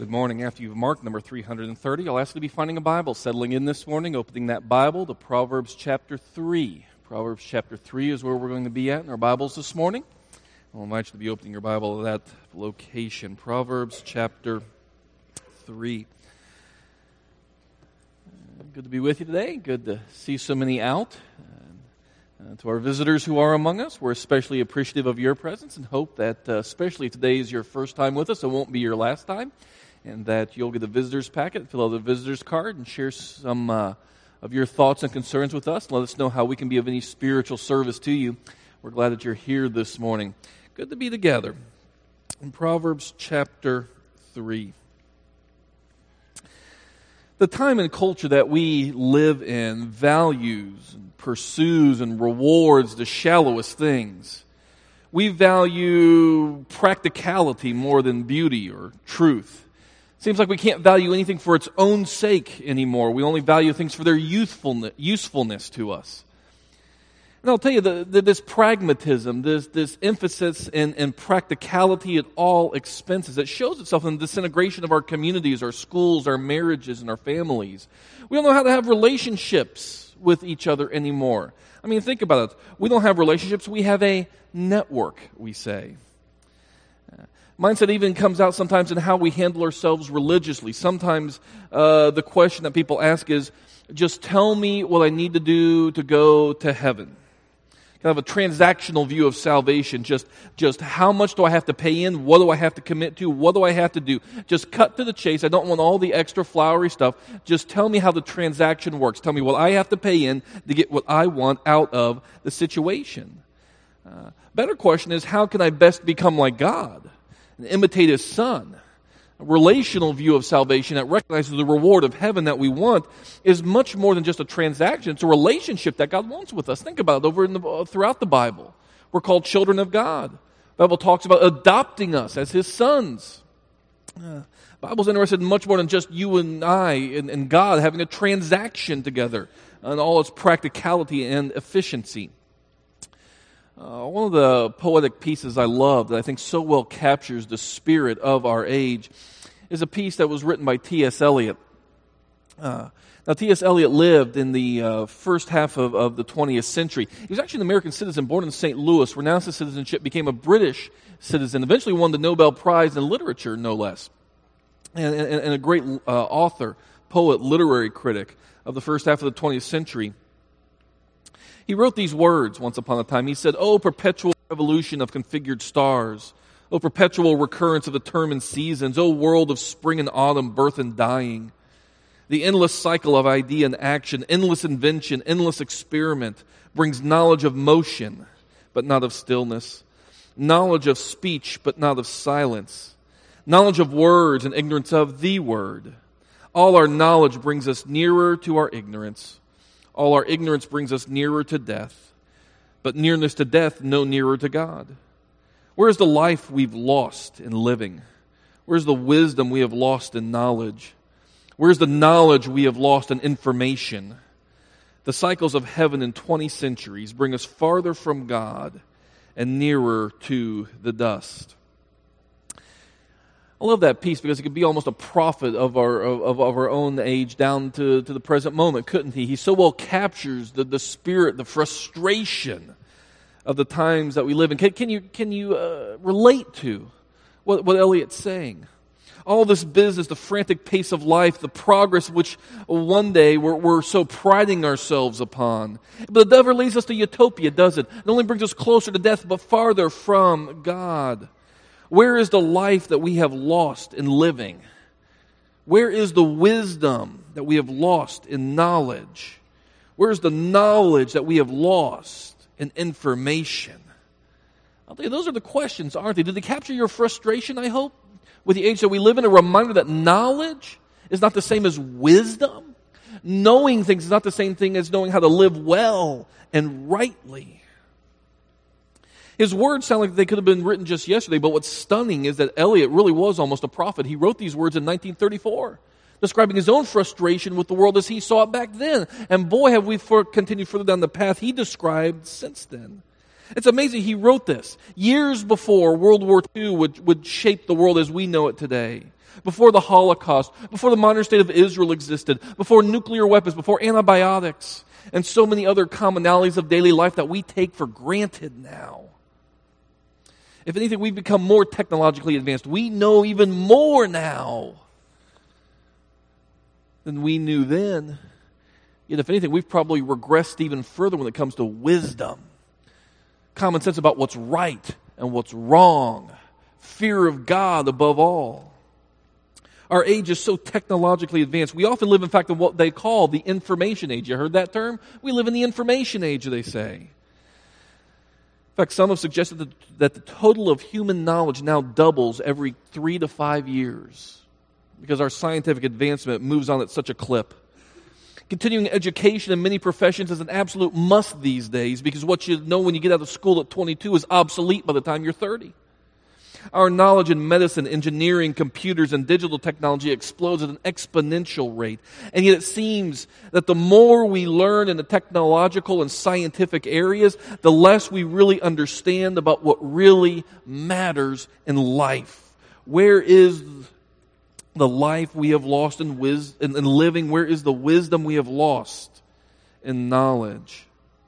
Good morning. After you've marked number 330, I'll ask you to be finding a Bible, settling in this morning, opening that Bible to Proverbs chapter 3. Proverbs chapter 3 is where we're going to be at in our Bibles this morning. I'll invite you to be opening your Bible at that location. Proverbs chapter 3. Good to be with you today. Good to see so many out. To our visitors who are among us, we're especially appreciative of your presence and hope that especially today is your first time with us. It won't be your last time. And that you'll get a visitor's packet, fill out the visitor's card, and share some of your thoughts and concerns with us. Let us know how we can be of any spiritual service to you. We're glad that you're here this morning. Good to be together. In Proverbs chapter 3. The time and culture that we live in values and pursues and rewards the shallowest things. We value practicality more than beauty or truth. Seems like we can't value anything for its own sake anymore. We only value things for their usefulness to us. And I'll tell you, this pragmatism, this emphasis in practicality at all expenses, it shows itself in the disintegration of our communities, our schools, our marriages, and our families. We don't know how to have relationships with each other anymore. I mean, think about it. We don't have relationships. We have a network, we say. Mindset even comes out sometimes in how we handle ourselves religiously. Sometimes the question that people ask is, just tell me what I need to do to go to heaven. Kind of a transactional view of salvation. Just how much do I have to pay in? What do I have to commit to? What do I have to do? Just cut to the chase. I don't want all the extra flowery stuff. Just tell me how the transaction works. Tell me what I have to pay in to get what I want out of the situation. Better question is, how can I best become like God? Imitate His Son. A relational view of salvation that recognizes the reward of heaven that we want is much more than just a transaction. It's a relationship that God wants with us. Think about it throughout the Bible. We're called children of God. The Bible talks about adopting us as His sons. The Bible's interested in much more than just you and I and God having a transaction together and all its practicality and efficiency. One of the poetic pieces I love that I think so well captures the spirit of our age is a piece that was written by T.S. Eliot. Now, T.S. Eliot lived in the first half of the 20th century. He was actually an American citizen born in St. Louis, renounced his citizenship, became a British citizen, eventually won the Nobel Prize in Literature, no less, and a great author, poet, literary critic of the first half of the 20th century. He wrote these words once upon a time. He said, "O perpetual revolution of configured stars, O perpetual recurrence of determined seasons, O world of spring and autumn, birth and dying, the endless cycle of idea and action, endless invention, endless experiment, brings knowledge of motion, but not of stillness, knowledge of speech, but not of silence, knowledge of words and ignorance of the word. All our knowledge brings us nearer to our ignorance. All our ignorance brings us nearer to death, but nearness to death no nearer to God. Where's the life we've lost in living? Where's the wisdom we have lost in knowledge? Where's the knowledge we have lost in information? The cycles of heaven in 20 centuries bring us farther from God and nearer to the dust." I love that piece because it could be almost a prophet of our own age down to the present moment, couldn't he? He so well captures the spirit, the frustration of the times that we live in. Can you relate to what Eliot's saying? All this business, the frantic pace of life, the progress which one day we're so priding ourselves upon. But it never leads us to utopia, does it? It only brings us closer to death, but farther from God. Where is the life that we have lost in living? Where is the wisdom that we have lost in knowledge? Where is the knowledge that we have lost in information? I'll tell you, those are the questions, aren't they? Did they capture your frustration, I hope, with the age that we live in? A reminder that knowledge is not the same as wisdom. Knowing things is not the same thing as knowing how to live well and rightly. His words sound like they could have been written just yesterday, but what's stunning is that Eliot really was almost a prophet. He wrote these words in 1934, describing his own frustration with the world as he saw it back then. And boy, have we continued further down the path he described since then. It's amazing he wrote this years before World War II would shape the world as we know it today. before the Holocaust, before the modern state of Israel existed, before nuclear weapons, before antibiotics, and so many other commonalities of daily life that we take for granted now. If anything, we've become more technologically advanced. We know even more now than we knew then. Yet, if anything, we've probably regressed even further when it comes to wisdom. Common sense about what's right and what's wrong. Fear of God above all. Our age is so technologically advanced. We often live, in fact, in what they call the information age. You heard that term? We live in the information age, they say. In fact, some have suggested that the total of human knowledge now doubles every 3 to 5 years because our scientific advancement moves on at such a clip. Continuing education in many professions is an absolute must these days because what you know when you get out of school at 22 is obsolete by the time you're 30. Our knowledge in medicine, engineering, computers, and digital technology explodes at an exponential rate. And yet it seems that the more we learn in the technological and scientific areas, the less we really understand about what really matters in life. Where is the life we have lost in living? Where is the wisdom we have lost in knowledge?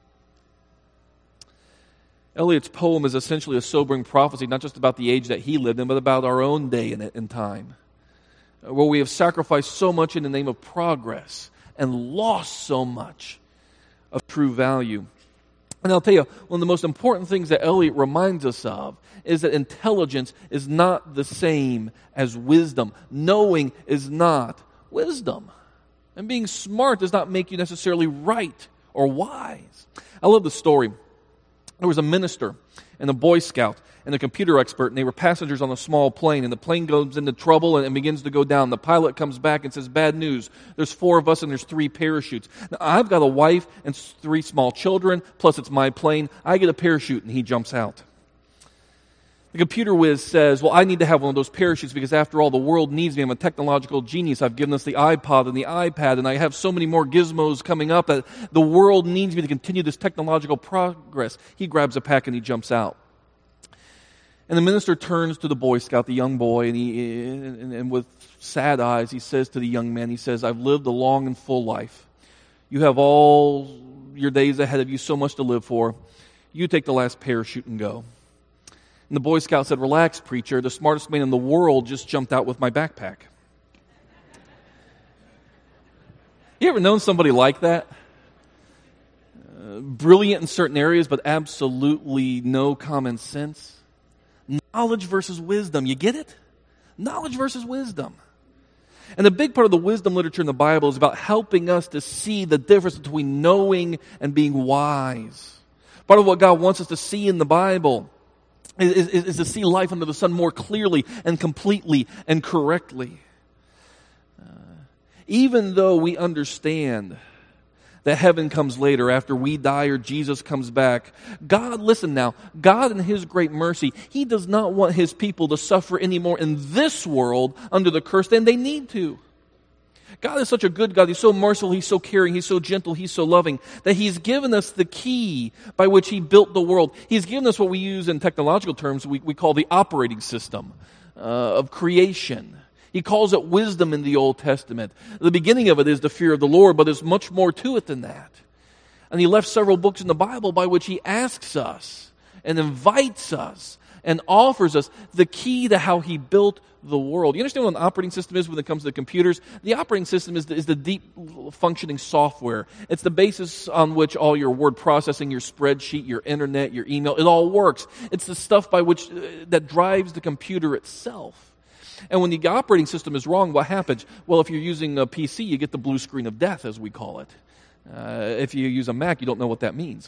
Eliot's poem is essentially a sobering prophecy, not just about the age that he lived in, but about our own day in time, where we have sacrificed so much in the name of progress and lost so much of true value. And I'll tell you, one of the most important things that Eliot reminds us of is that intelligence is not the same as wisdom. Knowing is not wisdom. And being smart does not make you necessarily right or wise. I love the story. There was a minister and a Boy Scout and a computer expert, and they were passengers on a small plane, and the plane goes into trouble and begins to go down. The pilot comes back and says, "Bad news. There's 4 of us and there's 3 parachutes. Now, I've got a wife and 3 small children, plus it's my plane. I get a parachute," and he jumps out. The computer whiz says, "Well, I need to have one of those parachutes because after all, the world needs me. I'm a technological genius. I've given us the iPod and the iPad, and I have so many more gizmos coming up that the world needs me to continue this technological progress." He grabs a pack and he jumps out. And the minister turns to the Boy Scout, the young boy, and with sad eyes, he says to the young man, he says, "I've lived a long and full life. You have all your days ahead of you, so much to live for. You take the last parachute and go." And the Boy Scout said, "Relax, preacher. The smartest man in the world just jumped out with my backpack." You ever known somebody like that? Brilliant in certain areas, but absolutely no common sense. Knowledge versus wisdom. You get it? Knowledge versus wisdom. And a big part of the wisdom literature in the Bible is about helping us to see the difference between knowing and being wise. Part of what God wants us to see in the Bible is to see life under the sun more clearly and completely and correctly. Even though we understand that heaven comes later after we die or Jesus comes back, God, listen now, God in His great mercy, He does not want His people to suffer anymore in this world under the curse than they need to. God is such a good God. He's so merciful, He's so caring, He's so gentle, He's so loving, that He's given us the key by which He built the world. He's given us what we use in technological terms, we call the operating system of creation. He calls it wisdom in the Old Testament. The beginning of it is the fear of the Lord, but there's much more to it than that. And He left several books in the Bible by which He asks us and invites us and offers us the key to how He built the world. You understand what an operating system is when it comes to computers? The operating system is the deep functioning software. It's the basis on which all your word processing, your spreadsheet, your internet, your email, it all works. It's the stuff by which that drives the computer itself. And when the operating system is wrong, what happens? Well, if you're using a PC, you get the blue screen of death, as we call it. If you use a Mac, you don't know what that means.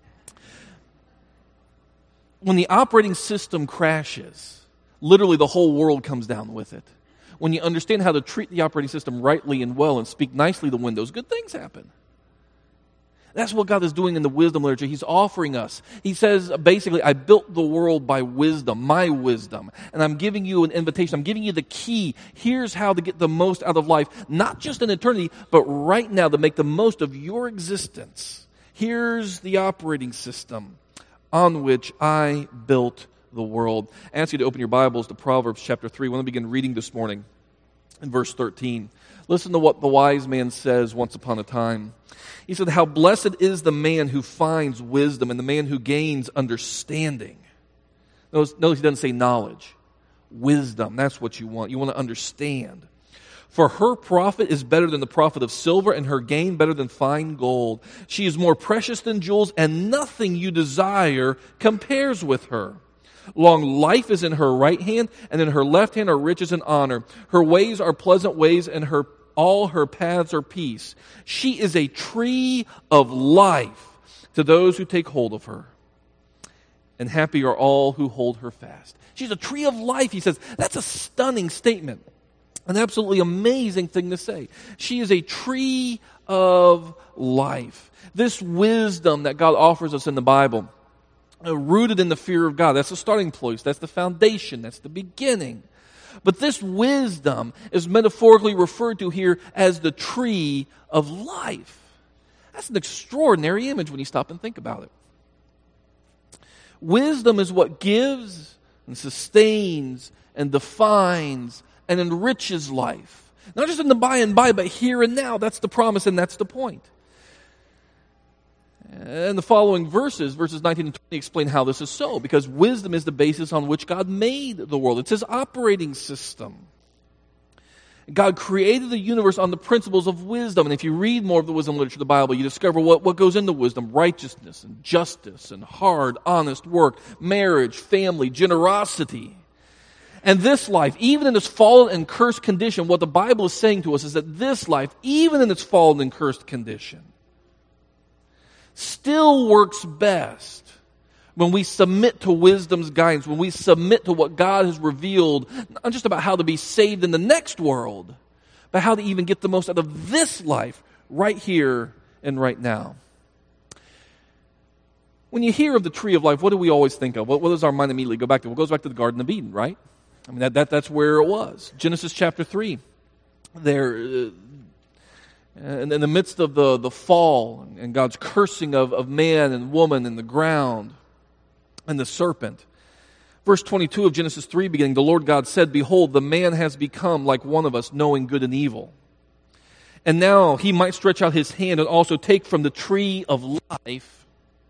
When the operating system crashes, literally the whole world comes down with it. When you understand how to treat the operating system rightly and well and speak nicely to Windows, good things happen. That's what God is doing in the wisdom literature. He's offering us. He says, basically, I built the world by wisdom, my wisdom. And I'm giving you an invitation. I'm giving you the key. Here's how to get the most out of life, not just in eternity, but right now to make the most of your existence. Here's the operating system on which I built the world. I ask you to open your Bibles to Proverbs chapter 3. I want to begin reading this morning. In verse 13, listen to what the wise man says once upon a time. He said, how blessed is the man who finds wisdom and the man who gains understanding. Notice he doesn't say knowledge. Wisdom, that's what you want. You want to understand. For her profit is better than the profit of silver, and her gain better than fine gold. She is more precious than jewels, and nothing you desire compares with her. Long life is in her right hand, and in her left hand are riches and honor. Her ways are pleasant ways, and all her paths are peace. She is a tree of life to those who take hold of her. And happy are all who hold her fast. She's a tree of life, he says. That's a stunning statement. An absolutely amazing thing to say. She is a tree of life. This wisdom that God offers us in the Bible, rooted in the fear of God, that's the starting place, that's the foundation, that's the beginning. But this wisdom is metaphorically referred to here as the tree of life. That's an extraordinary image when you stop and think about it. Wisdom is what gives and sustains and defines and enriches life. Not just in the by and by, but here and now. That's the promise and that's the point. And the following verses 19 and 20, explain how this is so. Because wisdom is the basis on which God made the world. It's His operating system. God created the universe on the principles of wisdom. And if you read more of the wisdom literature of the Bible, you discover what goes into wisdom. Righteousness and justice and hard, honest work, marriage, family, generosity. And this life, even in its fallen and cursed condition, what the Bible is saying to us is that this life, even in its fallen and cursed condition, still works best when we submit to wisdom's guidance, when we submit to what God has revealed, not just about how to be saved in the next world, but how to even get the most out of this life right here and right now. When you hear of the tree of life, what do we always think of? What does our mind immediately go back to? Well, it goes back to the Garden of Eden, right? I mean, that's where it was. Genesis chapter 3. There, in the midst of the fall and God's cursing of man and woman and the ground and the serpent. Verse 22 of Genesis 3 beginning, the Lord God said, behold, the man has become like one of us, knowing good and evil. And now he might stretch out his hand and also take from the tree of life,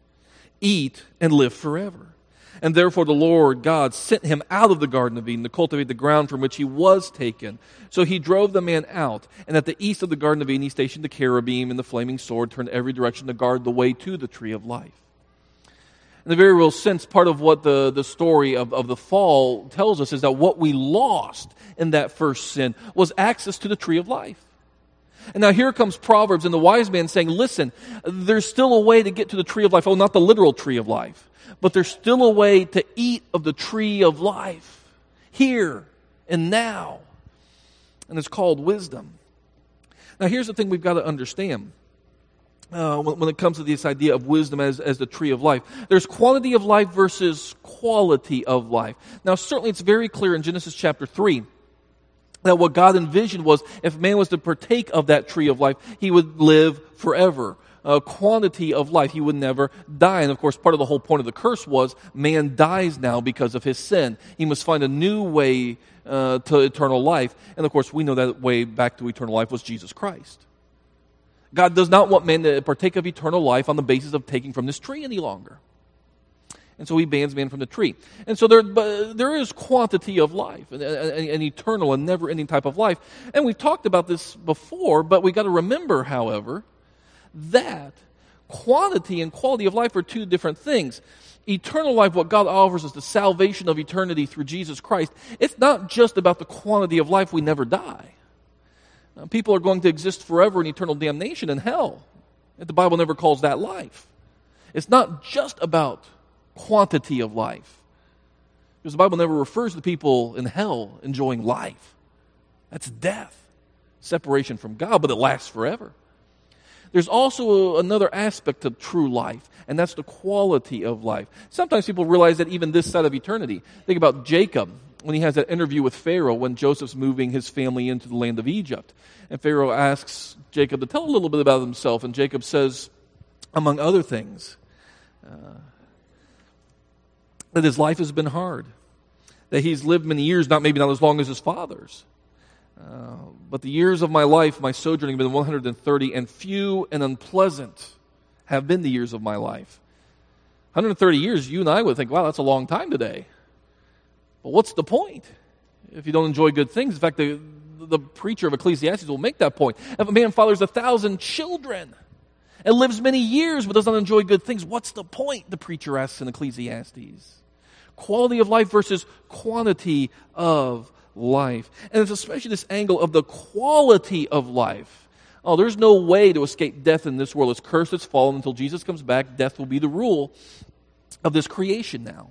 eat, and live forever. And therefore the Lord God sent him out of the Garden of Eden to cultivate the ground from which he was taken. So he drove the man out. And at the east of the Garden of Eden he stationed the cherubim and the flaming sword turned every direction to guard the way to the tree of life. In a very real sense, part of what the story of the fall tells us is that what we lost in that first sin was access to the tree of life. And now here comes Proverbs and the wise man saying, listen, there's still a way to get to the tree of life. Oh, not the literal tree of life. But there's still a way to eat of the tree of life, here and now. And it's called wisdom. Now here's the thing we've got to understand when it comes to this idea of wisdom as the tree of life. There's quantity of life versus quality of life. Now certainly it's very clear in Genesis chapter 3 that what God envisioned was if man was to partake of that tree of life, he would live forever. Quantity of life. He would never die. And of course, part of the whole point of the curse was man dies now because of his sin. He must find a new way to eternal life. And of course, we know that way back to eternal life was Jesus Christ. God does not want man to partake of eternal life on the basis of taking from this tree any longer. And so he bans man from the tree. And so there is quantity of life, an eternal and never-ending type of life. And we've talked about this before, but we've got to remember, however, that quantity and quality of life are two different things. Eternal life, what God offers us, the salvation of eternity through Jesus Christ, it's not just about the quantity of life we never die. People are going to exist forever in eternal damnation in hell. The Bible never calls that life. It's not just about quantity of life. Because the Bible never refers to people in hell enjoying life. That's death, separation from God, but it lasts forever. There's also another aspect of true life, and that's the quality of life. Sometimes people realize that even this side of eternity. Think about Jacob when he has that interview with Pharaoh when Joseph's moving his family into the land of Egypt. And Pharaoh asks Jacob to tell a little bit about himself, and Jacob says, among other things, that his life has been hard, that he's lived many years, maybe not as long as his father's. But the years of my life, my sojourning, have been 130, and few and unpleasant have been the years of my life. 130 years, you and I would think, wow, that's a long time today. But what's the point if you don't enjoy good things? In fact, the preacher of Ecclesiastes will make that point. If a man fathers 1,000 children and lives many years but does not enjoy good things, what's the point, the preacher asks in Ecclesiastes? Quality of life versus quantity of life. And it's especially this angle of the quality of life. Oh, there's no way to escape death in this world. It's cursed, it's fallen. Until Jesus comes back, death will be the rule of this creation now.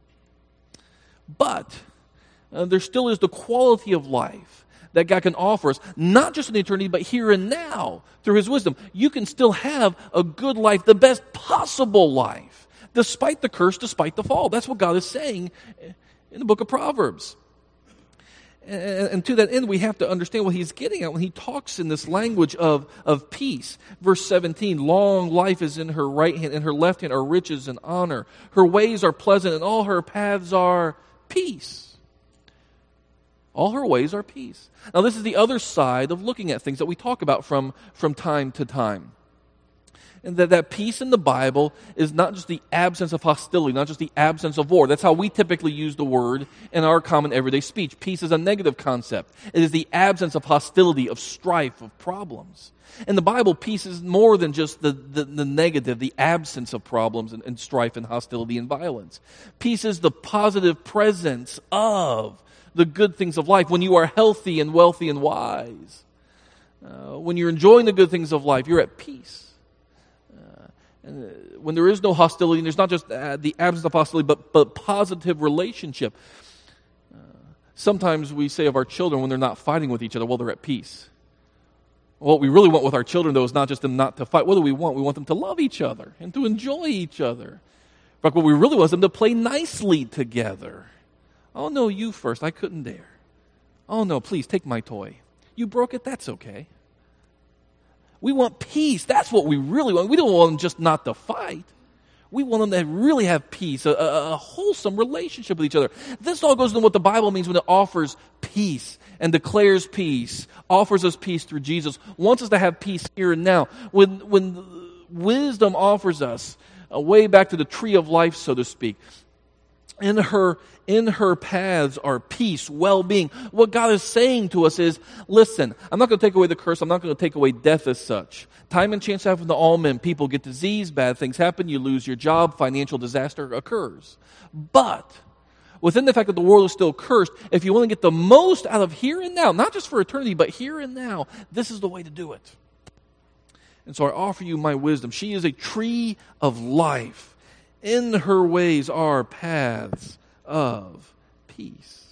But there still is the quality of life that God can offer us, not just in eternity, but here and now through His wisdom. You can still have a good life, the best possible life, despite the curse, despite the fall. That's what God is saying in the book of Proverbs. And to that end, we have to understand what He's getting at when He talks in this language of peace. Verse 17, long life is in her right hand, in her left hand are riches and honor. Her ways are pleasant, and all her paths are peace. All her ways are peace. Now, this is the other side of looking at things that we talk about from time to time. And that peace in the Bible is not just the absence of hostility, not just the absence of war. That's how we typically use the word in our common everyday speech. Peace is a negative concept. It is the absence of hostility, of strife, of problems. In the Bible, peace is more than just the negative, the absence of problems and strife and hostility and violence. Peace is the positive presence of the good things of life. When you are healthy and wealthy and wise, when you're enjoying the good things of life, you're at peace. And when there is no hostility, and there's not just the absence of hostility, but positive relationship. Sometimes we say of our children when they're not fighting with each other, well, they're at peace. What we really want with our children, though, is not just them not to fight. What do we want? We want them to love each other and to enjoy each other. But what we really want is them to play nicely together. Oh, no, you first. I couldn't dare. Oh, no, please, take my toy. You broke it? That's okay. We want peace. That's what we really want. We don't want them just not to fight. We want them to really have peace, a wholesome relationship with each other. This all goes into what the Bible means when it offers peace and declares peace, offers us peace through Jesus, wants us to have peace here and now. When wisdom offers us a way back to the tree of life, so to speak, in her paths are peace, well-being. What God is saying to us is, listen, I'm not going to take away the curse. I'm not going to take away death as such. Time and chance happen to all men. People get disease, bad things happen, you lose your job, financial disaster occurs. But within the fact that the world is still cursed, if you want to get the most out of here and now, not just for eternity, but here and now, this is the way to do it. And so I offer you my wisdom. She is a tree of life. In her ways are paths of peace.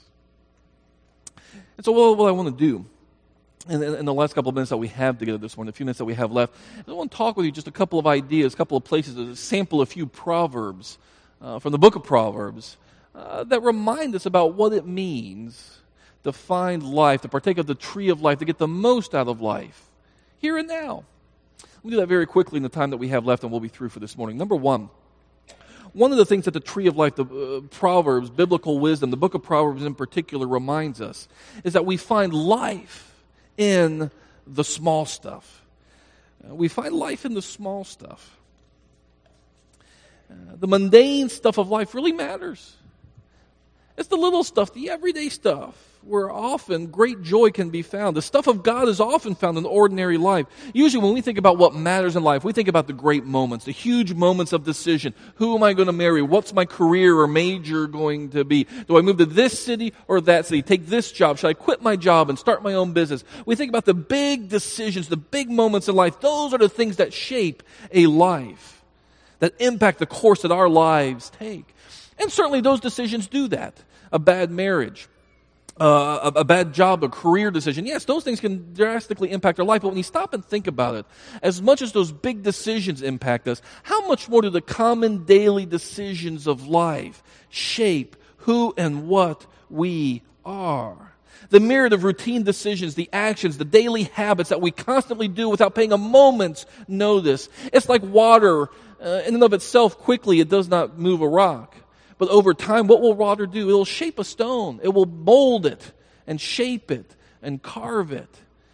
And so what I want to do in the last couple of minutes that we have together this morning, the few minutes that we have left, I want to talk with you just a couple of ideas, a couple of places, to sample a few proverbs from the book of Proverbs that remind us about what it means to find life, to partake of the tree of life, to get the most out of life here and now. We'll do that very quickly in the time that we have left, and we'll be through for this morning. Number one of the things that the tree of life, the Proverbs, biblical wisdom, the book of Proverbs in particular reminds us is that we find life in the small stuff. We find life in the small stuff. The mundane stuff of life really matters. It's the little stuff, the everyday stuff, where often great joy can be found. The stuff of God is often found in ordinary life. Usually when we think about what matters in life, we think about the great moments, the huge moments of decision. Who am I going to marry? What's my career or major going to be? Do I move to this city or that city? Take this job? Should I quit my job and start my own business? We think about the big decisions, the big moments in life. Those are the things that shape a life, that impact the course that our lives take. And certainly those decisions do that. A bad marriage, a bad job, a career decision. Yes, those things can drastically impact our life, but when you stop and think about it, as much as those big decisions impact us, how much more do the common daily decisions of life shape who and what we are? The myriad of routine decisions, the actions, the daily habits that we constantly do without paying a moment's notice. It's like water in and of itself. Quickly, it does not move a rock. But over time, what will water do? It will shape a stone. It will mold it and shape it and carve it.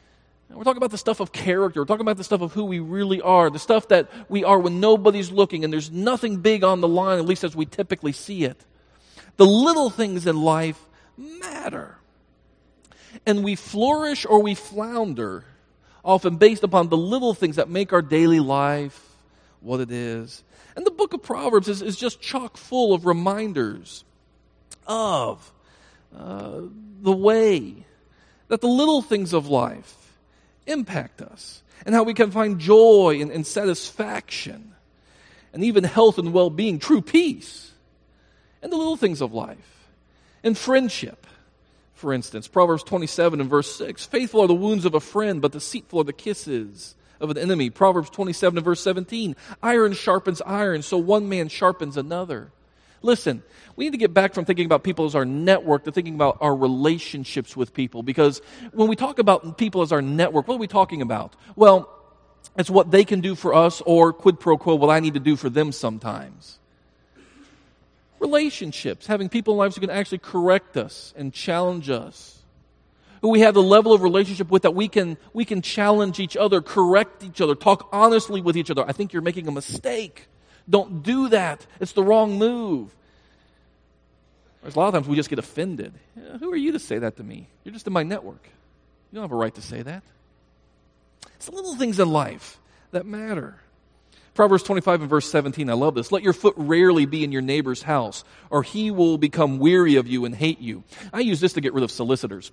We're talking about the stuff of character. We're talking about the stuff of who we really are, the stuff that we are when nobody's looking and there's nothing big on the line, at least as we typically see it. The little things in life matter. And we flourish or we flounder, often based upon the little things that make our daily life what it is. And the book of Proverbs is just chock full of reminders of the way that the little things of life impact us, and how we can find joy and satisfaction, and even health and well-being, true peace, and the little things of life. And friendship, for instance, Proverbs 27 and verse 6, faithful are the wounds of a friend, but deceitful are the kisses of an enemy. Proverbs 27 and verse 17, iron sharpens iron, so one man sharpens another. Listen, we need to get back from thinking about people as our network to thinking about our relationships with people. Because when we talk about people as our network, what are we talking about? Well, it's what they can do for us, or quid pro quo, what I need to do for them sometimes. Relationships, having people in lives who can actually correct us and challenge us. Who we have the level of relationship with that we can challenge each other, correct each other, talk honestly with each other. I think you're making a mistake. Don't do that. It's the wrong move. Whereas a lot of times we just get offended. Who are you to say that to me? You're just in my network. You don't have a right to say that. It's the little things in life that matter. Proverbs 25 and verse 17, I love this. Let your foot rarely be in your neighbor's house, or he will become weary of you and hate you. I use this to get rid of solicitors.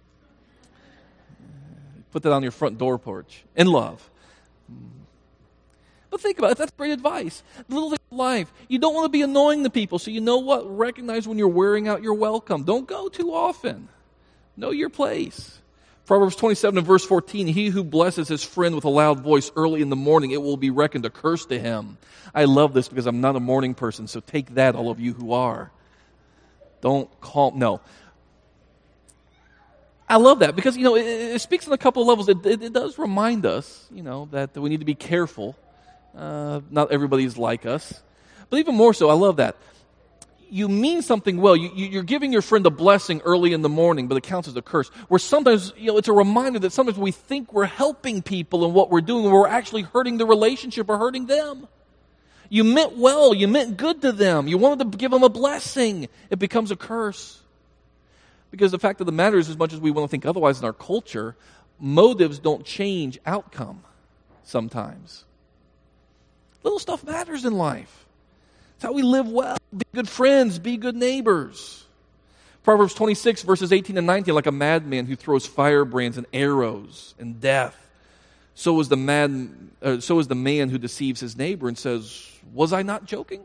Put that on your front door porch. In love. But think about it. That's great advice. The little things in life. You don't want to be annoying to people. So you know what? Recognize when you're wearing out your welcome. Don't go too often. Know your place. Proverbs 27 and verse 14. He who blesses his friend with a loud voice early in the morning, it will be reckoned a curse to him. I love this because I'm not a morning person. So take that, all of you who are. Don't call. No. I love that because, it speaks on a couple of levels. It does remind us, that we need to be careful. Not everybody's like us. But even more so, I love that. You mean something well. You're giving your friend a blessing early in the morning, but it counts as a curse. Where sometimes, it's a reminder that sometimes we think we're helping people in what we're doing, and we're actually hurting the relationship or hurting them. You meant well. You meant good to them. You wanted to give them a blessing. It becomes a curse. Because the fact of the matter is, as much as we want to think otherwise in our culture, motives don't change outcome sometimes. Little stuff matters in life. It's how we live well. Be good friends. Be good neighbors. Proverbs 26, verses 18 and 19, like a madman who throws firebrands and arrows and death. So is the man who deceives his neighbor and says, was I not joking?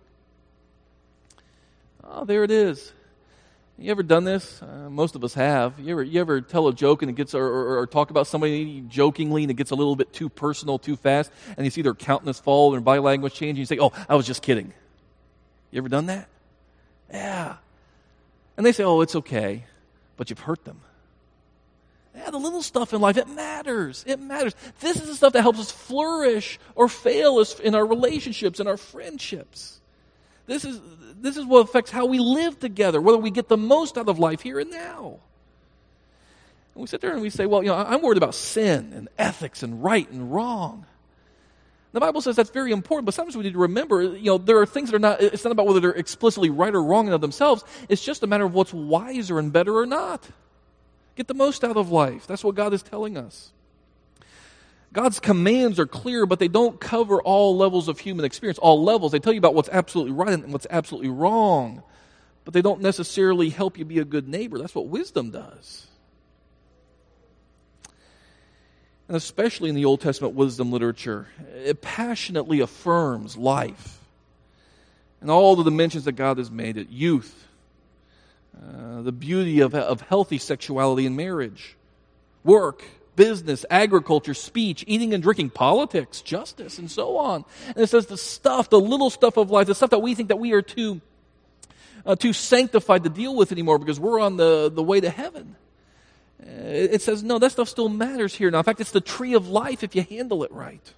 Oh, there it is. You ever done this? Most of us have. You ever tell a joke and it gets, or talk about somebody jokingly and it gets a little bit too personal too fast, and you see their countenance fall and their body language change, and you say, "Oh, I was just kidding." You ever done that? Yeah. And they say, "Oh, it's okay," but you've hurt them. Yeah, the little stuff in life, it matters. It matters. This is the stuff that helps us flourish or fail us in our relationships and our friendships. This is what affects how we live together, whether we get the most out of life here and now. And we sit there and we say, well, I'm worried about sin and ethics and right and wrong. The Bible says that's very important, but sometimes we need to remember, there are things that are not, it's not about whether they're explicitly right or wrong in of themselves. It's just a matter of what's wiser and better or not. Get the most out of life. That's what God is telling us. God's commands are clear, but they don't cover all levels of human experience, all levels. They tell you about what's absolutely right and what's absolutely wrong, but they don't necessarily help you be a good neighbor. That's what wisdom does. And especially in the Old Testament wisdom literature, it passionately affirms life and all the dimensions that God has made it. Youth, the beauty of healthy sexuality and marriage, work, business, agriculture, speech, eating and drinking, politics, justice, and so on. And it says the little stuff of life, the stuff that we think that we are too sanctified to deal with anymore because we're on the way to heaven. It says, no, that stuff still matters here now. In fact, it's the tree of life if you handle it right.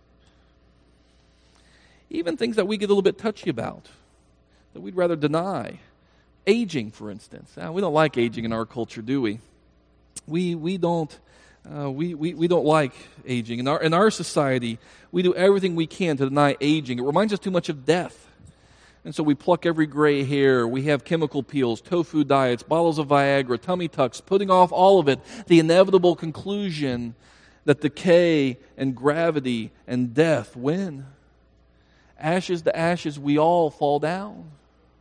Even things that we get a little bit touchy about, that we'd rather deny. Aging, for instance. We don't like aging in our culture, do we? We don't We don't like aging. In our society, we do everything we can to deny aging. It reminds us too much of death. And so we pluck every gray hair. We have chemical peels, tofu diets, bottles of Viagra, tummy tucks, putting off all of it. The inevitable conclusion that decay and gravity and death win. Ashes to ashes, we all fall down.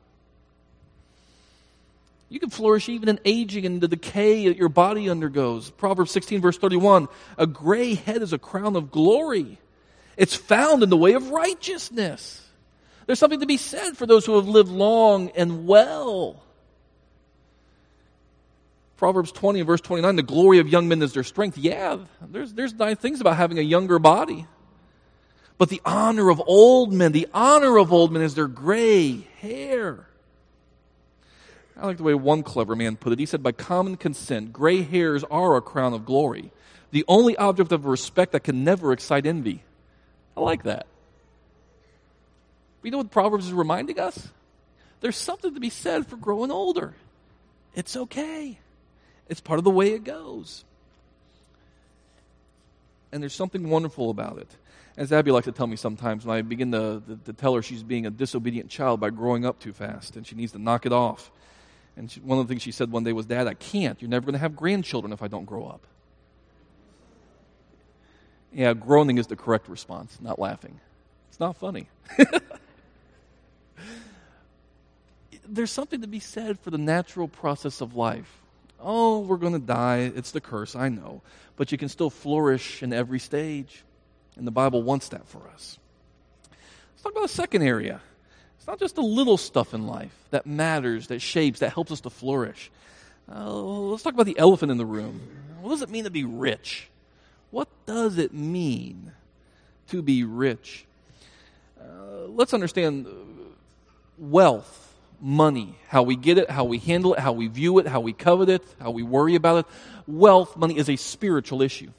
You can flourish even in aging and the decay that your body undergoes. Proverbs 16, verse 31, a gray head is a crown of glory. It's found in the way of righteousness. There's something to be said for those who have lived long and well. Proverbs 20 and verse 29, the glory of young men is their strength. Yeah, there's nice things about having a younger body. But the honor of old men is their gray hair. I like the way one clever man put it. He said, by common consent, gray hairs are a crown of glory, the only object of respect that can never excite envy. I like that. But you know what Proverbs is reminding us? There's something to be said for growing older. It's okay. It's part of the way it goes. And there's something wonderful about it. As Abby likes to tell me sometimes when I begin to tell her she's being a disobedient child by growing up too fast and she needs to knock it off. And one of the things she said one day was, Dad, I can't. You're never going to have grandchildren if I don't grow up. Yeah, groaning is the correct response, not laughing. It's not funny. There's something to be said for the natural process of life. Oh, we're going to die. It's the curse, I know. But you can still flourish in every stage. And the Bible wants that for us. Let's talk about a second area. It's not just the little stuff in life that matters, that shapes, that helps us to flourish. Let's talk about the elephant in the room. What does it mean to be rich? What does it mean to be rich? Let's understand wealth. Money, how we get it, how we handle it, how we view it, how we covet it, how we worry about it. Wealth, money is a spiritual issue.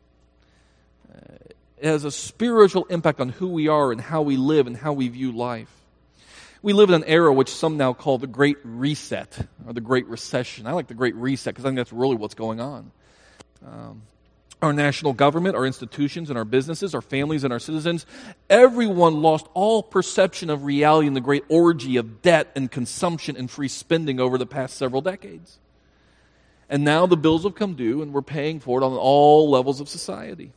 It has a spiritual impact on who we are and how we live and how we view life. We live in an era which some now call the Great Reset or the Great Recession. I like the Great Reset because I think that's really what's going on. Our national government, our institutions and our businesses, our families and our citizens, everyone lost all perception of reality in the great orgy of debt and consumption and free spending over the past several decades. And now the bills have come due and we're paying for it on all levels of society.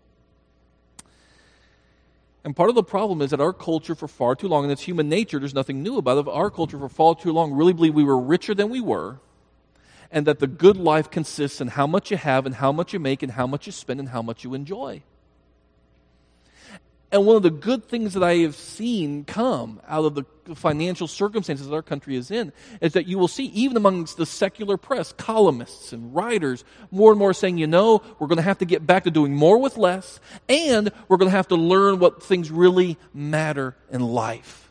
And part of the problem is that our culture for far too long, and it's human nature, there's nothing new about it, our culture for far too long really believed we were richer than we were, and that the good life consists in how much you have and how much you make and how much you spend and how much you enjoy. And one of the good things that I have seen come out of the financial circumstances that our country is in is that you will see, even amongst the secular press, columnists and writers, more and more saying, we're going to have to get back to doing more with less, and we're going to have to learn what things really matter in life.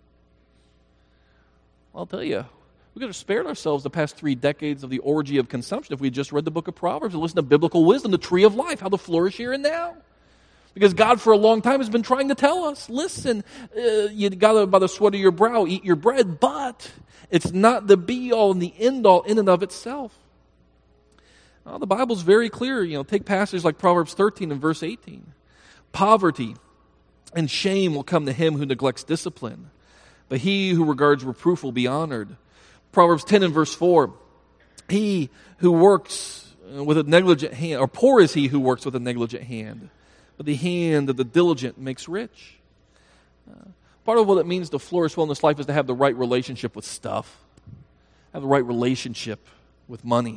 I'll tell you, we could have spared ourselves the past 3 decades of the orgy of consumption if we had just read the book of Proverbs and listened to biblical wisdom, the tree of life, how to flourish here and now. Because God for a long time has been trying to tell us, listen, you got to, by the sweat of your brow, eat your bread, but it's not the be-all and the end-all in and of itself. The Bible's very clear. Take passages like Proverbs 13 and verse 18. Poverty and shame will come to him who neglects discipline, but he who regards reproof will be honored. Proverbs 10 and verse 4, he who works with a negligent hand, or poor is he who works with a negligent hand, but the hand of the diligent makes rich. Part of what it means to flourish well in this life is to have the right relationship with stuff, have the right relationship with money.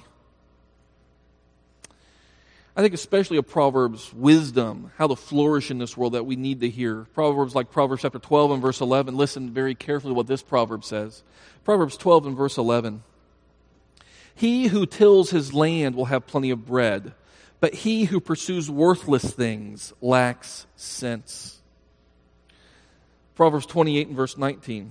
I think especially of Proverbs wisdom, how to flourish in this world that we need to hear. Proverbs like Proverbs chapter 12 and verse 11. Listen very carefully to what this proverb says. Proverbs 12 and verse 11. He who tills his land will have plenty of bread, but he who pursues worthless things lacks sense. Proverbs 28 and verse 19.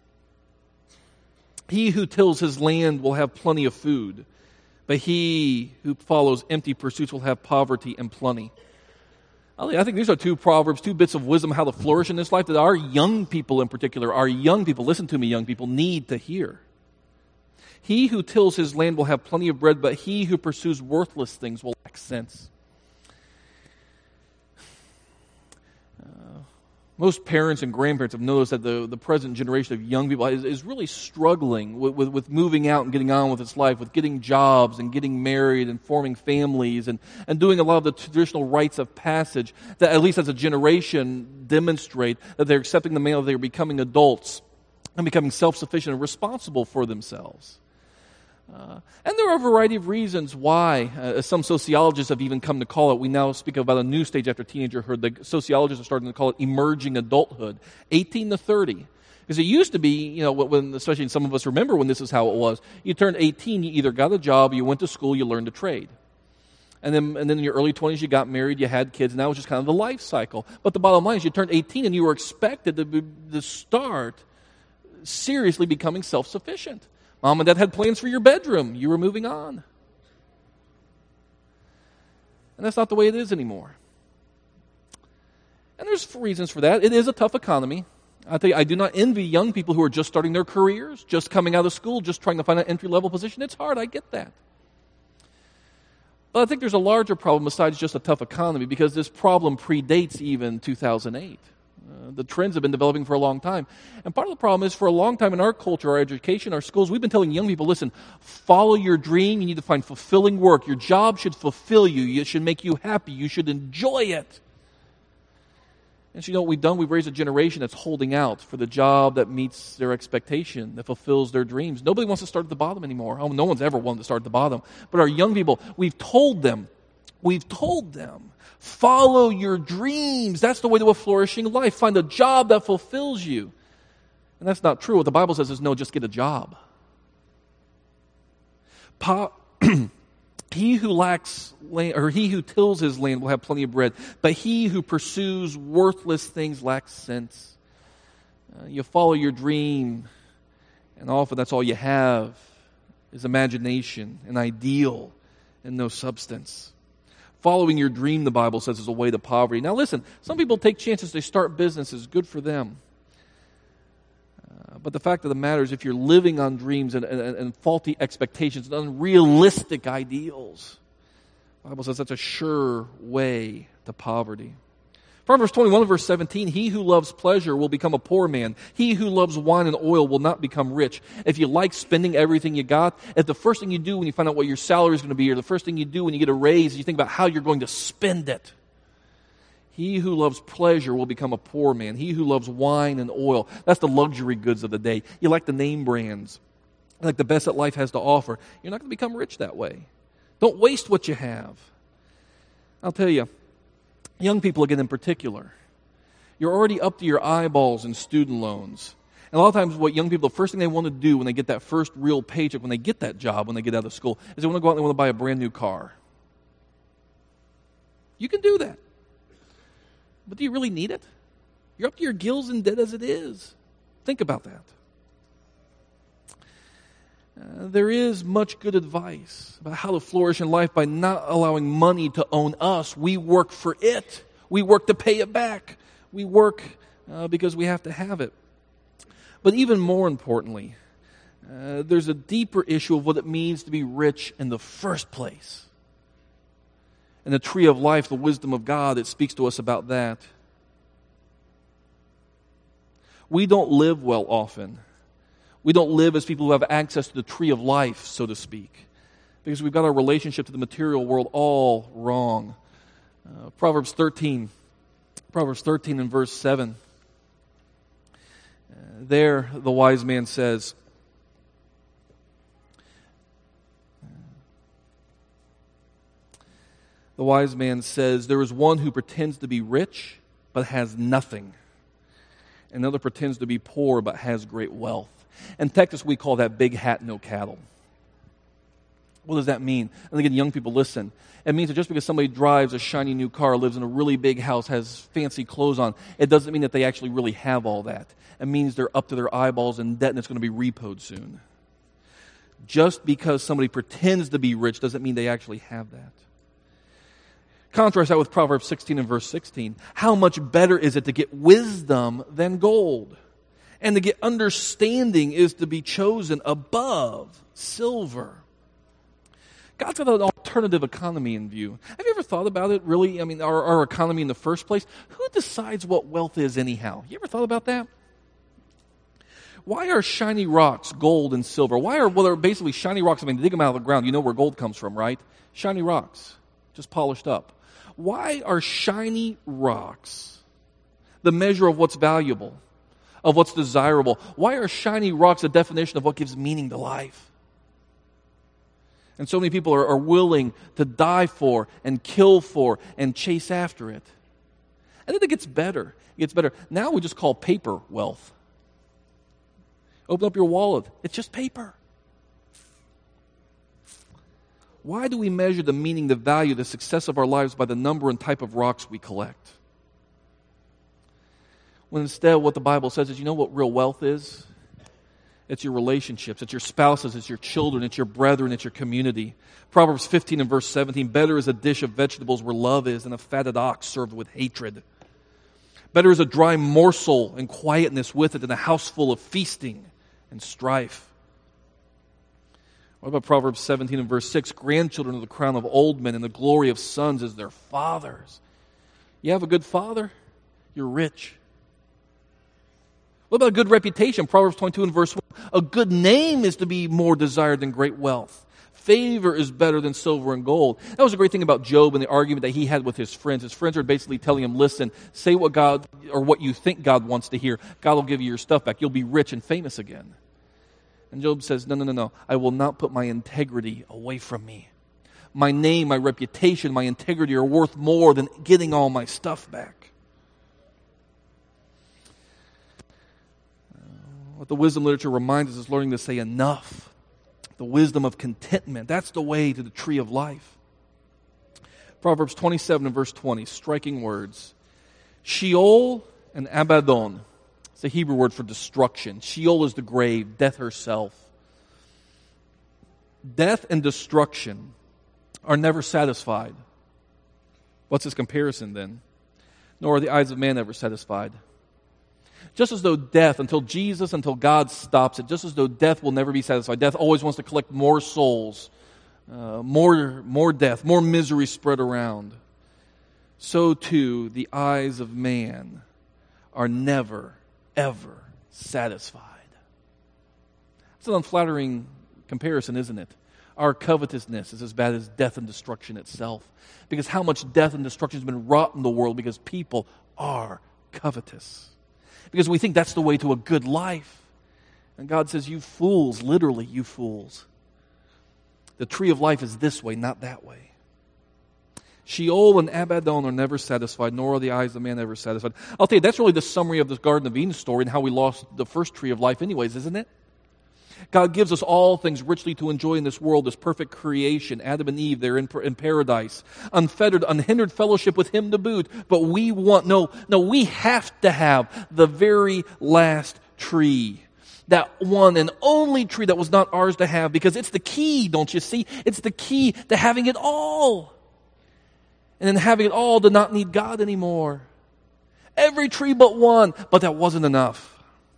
He who tills his land will have plenty of food, but he who follows empty pursuits will have poverty and plenty. I think these are 2 proverbs, 2 bits of wisdom how to flourish in this life that our young people in particular, listen to me young people, need to hear. He who tills his land will have plenty of bread, but he who pursues worthless things will lack sense. Most parents and grandparents have noticed that the present generation of young people is really struggling with moving out and getting on with its life, with getting jobs and getting married and forming families and doing a lot of the traditional rites of passage that, at least as a generation, demonstrate that they're accepting the male, they're becoming adults and becoming self-sufficient and responsible for themselves. And there are a variety of reasons why. Some sociologists have even come to call it, we now speak about a new stage after teenagerhood. The sociologists are starting to call it emerging adulthood, 18 to 30. Because it used to be, when, especially some of us remember when this is how it was, you turned 18, you either got a job, you went to school, you learned a trade. And then in your early 20s, you got married, you had kids, and that was just kind of the life cycle. But the bottom line is you turned 18 and you were expected to start seriously becoming self-sufficient. Mom and Dad had plans for your bedroom. You were moving on. And that's not the way it is anymore. And there's reasons for that. It is a tough economy. I tell you, I do not envy young people who are just starting their careers, just coming out of school, just trying to find an entry-level position. It's hard. I get that. But I think there's a larger problem besides just a tough economy, because this problem predates even 2008. The trends have been developing for a long time. And part of the problem is, for a long time in our culture, our education, our schools, we've been telling young people, listen, follow your dream. You need to find fulfilling work. Your job should fulfill you. It should make you happy. You should enjoy it. And so you know what we've done? We've raised a generation that's holding out for the job that meets their expectation, that fulfills their dreams. Nobody wants to start at the bottom anymore. Oh, no one's ever wanted to start at the bottom. But our young people, we've told them, follow your dreams. That's the way to a flourishing life. Find a job that fulfills you. And that's not true. What the Bible says is, no, just get a job. He who lacks land, or he who tills his land will have plenty of bread, but he who pursues worthless things lacks sense. You follow your dream, and often that's all you have is imagination, an ideal, and no substance. Following your dream, the Bible says, is a way to poverty. Now listen, some people take chances, they start businesses, good for them. But the fact of the matter is, if you're living on dreams and faulty expectations and unrealistic ideals, the Bible says that's a sure way to poverty. Proverbs 21, verse 17, he who loves pleasure will become a poor man. He who loves wine and oil will not become rich. If you like spending everything you got, if the first thing you do when you find out what your salary is going to be, or the first thing you do when you get a raise, you think about how you're going to spend it. He who loves pleasure will become a poor man. He who loves wine and oil, that's the luxury goods of the day. You like the name brands, like the best that life has to offer. You're not going to become rich that way. Don't waste what you have. I'll tell you, young people again in particular, you're already up to your eyeballs in student loans. And a lot of times what young people, the first thing they want to do when they get that first real paycheck, when they get that job, when they get out of school, is they want to go out and they want to buy a brand new car. You can do that. But do you really need it? You're up to your gills in debt as it is. Think about that. There is much good advice about how to flourish in life by not allowing money to own us. We work for it. We work to pay it back. We work because we have to have it. But even more importantly, there's a deeper issue of what it means to be rich in the first place. And the tree of life, the wisdom of God, it speaks to us about that. We don't live well often. We don't live as people who have access to the tree of life, so to speak, because we've got our relationship to the material world all wrong. Proverbs 13 and verse 7. There the wise man says, there is one who pretends to be rich but has nothing. Another pretends to be poor but has great wealth. In Texas, we call that big hat, no cattle. What does that mean? And again, young people, listen. It means that just because somebody drives a shiny new car, lives in a really big house, has fancy clothes on, it doesn't mean that they actually really have all that. It means they're up to their eyeballs in debt and it's going to be repoed soon. Just because somebody pretends to be rich doesn't mean they actually have that. Contrast that with Proverbs 16 and verse 16. How much better is it to get wisdom than gold, And to get understanding is to be chosen above silver. God's got an alternative economy in view. Have you ever thought about it, really? I mean, our economy in the first place? Who decides what wealth is anyhow? You ever thought about that? Why are shiny rocks gold and silver? They're basically shiny rocks? I mean, dig them out of the ground. You know where gold comes from, right? Shiny rocks, just polished up. Why are shiny rocks the measure of what's valuable, of what's desirable? Why are shiny rocks a definition of what gives meaning to life? And so many people are willing to die for and kill for and chase after it. And then it gets better. It gets better. Now we just call paper wealth. Open up your wallet. It's just paper. Why do we measure the meaning, the value, the success of our lives by the number and type of rocks we collect? When instead what the Bible says is, you know what real wealth is? It's your relationships, it's your spouses, it's your children, it's your brethren, it's your community. Proverbs 15 and verse 17, better is a dish of vegetables where love is than a fatted ox served with hatred. Better is a dry morsel and quietness with it than a house full of feasting and strife. What about Proverbs 17 and verse 6? Grandchildren are the crown of old men, and the glory of sons is their fathers. You have a good father, you're rich. What about a good reputation? Proverbs 22 and verse 1. A good name is to be more desired than great wealth. Favor is better than silver and gold. That was a great thing about Job and the argument that he had with his friends. His friends are basically telling him, listen, say what God or what you think God wants to hear. God will give you your stuff back. You'll be rich and famous again. And Job says, no. I will not put my integrity away from me. My name, my reputation, my integrity are worth more than getting all my stuff back. What the wisdom literature reminds us is learning to say enough. The wisdom of contentment. That's the way to the tree of life. Proverbs 27 and verse 20, striking words. Sheol and Abaddon. It's a Hebrew word for destruction. Sheol is the grave, death herself. Death and destruction are never satisfied. What's his comparison then? Nor are the eyes of man ever satisfied. Just as though death, until God stops it, just as though death will never be satisfied. Death always wants to collect more souls, more death, more misery spread around. So too, the eyes of man are never, ever satisfied. It's an unflattering comparison, isn't it? Our covetousness is as bad as death and destruction itself. Because how much death and destruction has been wrought in the world because people are covetous. Because we think that's the way to a good life. And God says, you fools, literally, you fools. The tree of life is this way, not that way. Sheol and Abaddon are never satisfied, nor are the eyes of man ever satisfied. I'll tell you, that's really the summary of the Garden of Eden story and how we lost the first tree of life anyways, isn't it? God gives us all things richly to enjoy in this world, this perfect creation. Adam and Eve, they're in paradise. Unfettered, unhindered fellowship with Him to boot. But we we have to have the very last tree. That one and only tree that was not ours to have, because it's the key, don't you see? It's the key to having it all. And then having it all to not need God anymore. Every tree but one, but that wasn't enough.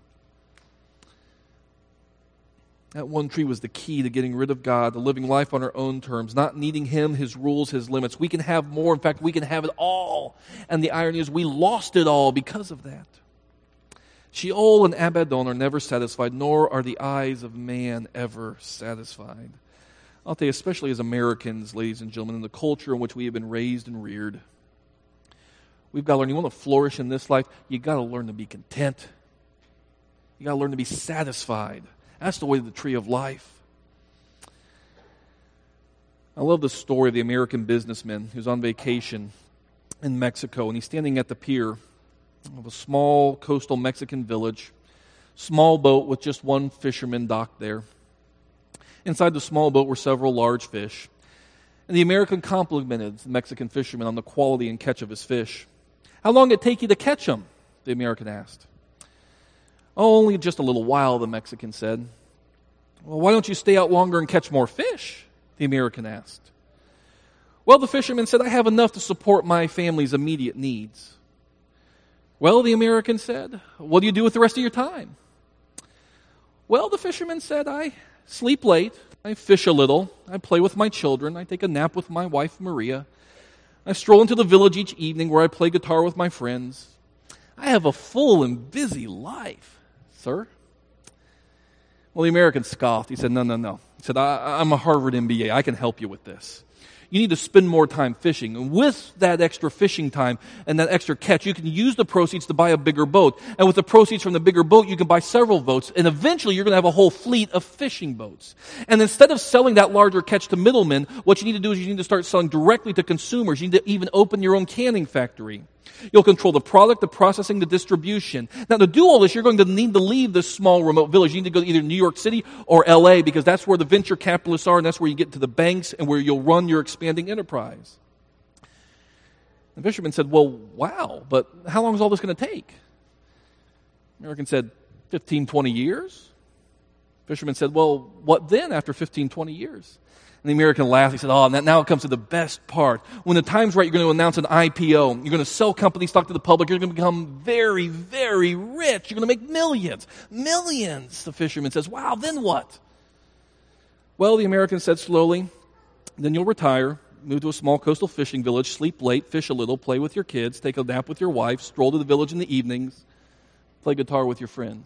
That one tree was the key to getting rid of God, to living life on our own terms, not needing Him, His rules, His limits. We can have more. In fact, we can have it all. And the irony is we lost it all because of that. Sheol and Abaddon are never satisfied, nor are the eyes of man ever satisfied. I'll tell you, especially as Americans, ladies and gentlemen, in the culture in which we have been raised and reared, we've got to learn, you want to flourish in this life, you've got to learn to be content. You've got to learn to be satisfied. That's the way to the tree of life. I love the story of the American businessman who's on vacation in Mexico, and he's standing at the pier of a small coastal Mexican village, small boat with just one fisherman docked there. Inside the small boat were several large fish, and the American complimented the Mexican fisherman on the quality and catch of his fish. How long did it take you to catch them? The American asked. Oh, only just a little while, the Mexican said. Well, why don't you stay out longer and catch more fish? The American asked. Well, the fisherman said, I have enough to support my family's immediate needs. Well, the American said, what do you do with the rest of your time? Well, the fisherman said, I sleep late, I fish a little, I play with my children, I take a nap with my wife Maria, I stroll into the village each evening where I play guitar with my friends. I have a full and busy life, sir. Well, the American scoffed. He said, no. He said, I'm a Harvard MBA. I can help you with this. You need to spend more time fishing. And with that extra fishing time and that extra catch, you can use the proceeds to buy a bigger boat. And with the proceeds from the bigger boat, you can buy several boats. And eventually, you're going to have a whole fleet of fishing boats. And instead of selling that larger catch to middlemen, what you need to do is you need to start selling directly to consumers. You need to even open your own canning factory. You'll control the product, the processing, the distribution. Now, to do all this, you're going to need to leave this small remote village. You need to go to either New York City or L.A. because that's where the venture capitalists are, and that's where you get to the banks and where you'll run your expanding enterprise. The fisherman said, well, wow, but how long is all this going to take? The American said, 15, 20 years. The fisherman said, well, what then after 15, 20 years? And the American laughed. He said, now it comes to the best part. When the time's right, you're going to announce an IPO. You're going to sell company stock to the public. You're going to become very, very rich. You're going to make millions. Millions, the fisherman says. Wow, then what? Well, the American said slowly, then you'll retire, move to a small coastal fishing village, sleep late, fish a little, play with your kids, take a nap with your wife, stroll to the village in the evenings, play guitar with your friends.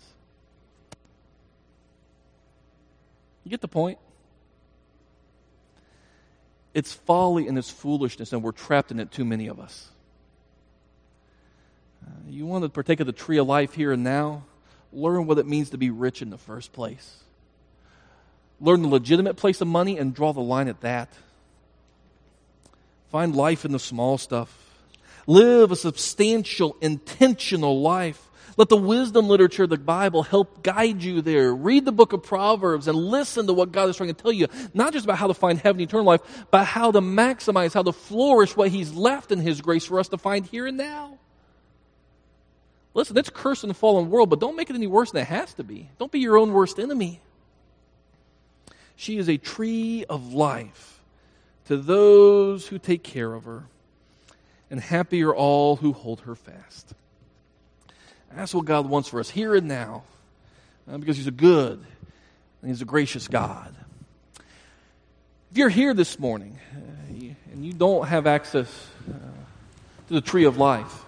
You get the point? It's folly and it's foolishness, and we're trapped in it, too many of us. You want to partake of the tree of life here and now? Learn what it means to be rich in the first place. Learn the legitimate place of money and draw the line at that. Find life in the small stuff. Live a substantial, intentional life. Let the wisdom literature of the Bible help guide you there. Read the book of Proverbs and listen to what God is trying to tell you, not just about how to find heaven, eternal life, but how to maximize, how to flourish what He's left in His grace for us to find here and now. Listen, it's a cursed and fallen world, but don't make it any worse than it has to be. Don't be your own worst enemy. She is a tree of life to those who take care of her, and happy are all who hold her fast. That's what God wants for us here and now, because He's a good and He's a gracious God. If you're here this morning and you don't have access to the tree of life,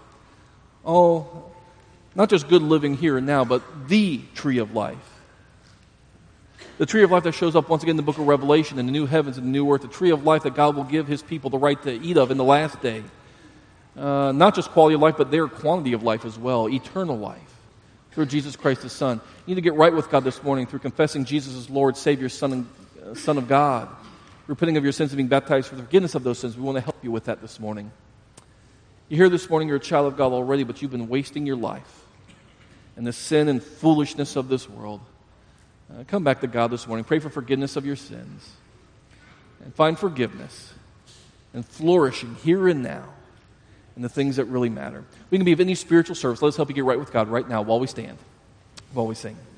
not just good living here and now, but the tree of life. The tree of life that shows up once again in the book of Revelation, in the new heavens and the new earth, the tree of life that God will give His people the right to eat of in the last day. Not just quality of life, but their quantity of life as well, eternal life, through Jesus Christ His Son. You need to get right with God this morning through confessing Jesus as Lord, Savior, Son of God, repenting of your sins and being baptized for the forgiveness of those sins. We want to help you with that this morning. You're here this morning, you're a child of God already, but you've been wasting your life in the sin and foolishness of this world. Come back to God this morning. Pray for forgiveness of your sins. And find forgiveness and flourishing here and now in the things that really matter. We can be of any spiritual service. Let us help you get right with God right now while we stand, while we sing.